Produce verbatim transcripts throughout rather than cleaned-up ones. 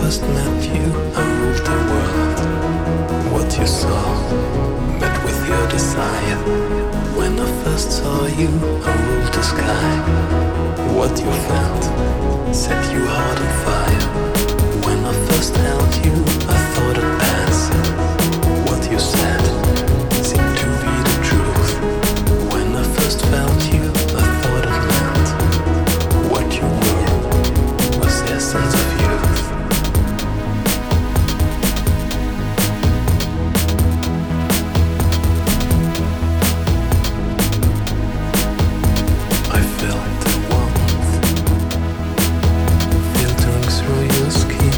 first met you, I ruled the world. What you saw met with your desire. When I first saw you, I ruled the sky. What you felt set you heart on fire. When I first held you, I thought I'd pass. What you said seemed to be the truth. When I first felt you, I thought it meant what you were was the essence of youth. I felt the warmth filtering through your skin.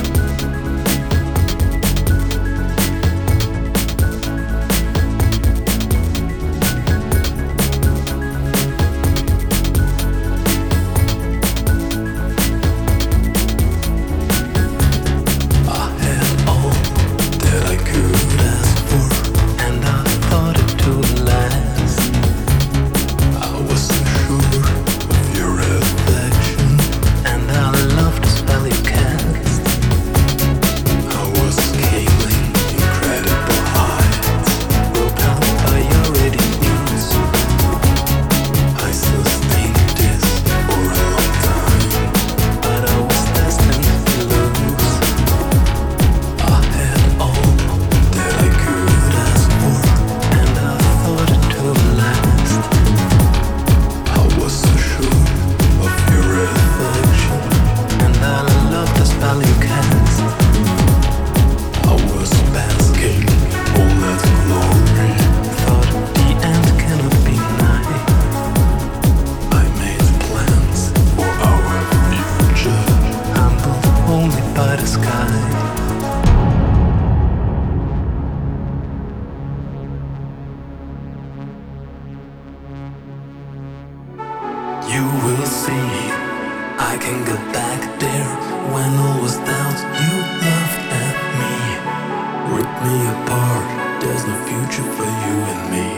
I had all that I could ask for, and I thought it would last. I was so sure of your reflection, and I loved the spell you cast. I was scaling incredible heights, propelled by your radiant news. I sustained this for a long time, but I was destined to lose. I had all that I could ask for, and I thought it would last. I was so sure of your reflection, and I loved the spell you cast. I was basking all that glory, thought the end cannot be nigh. I made plans for our future, humbled only by the sky. You will see, I can get back there. When all was doubt, you laughed at me, ripped me apart. There's no future for you and me.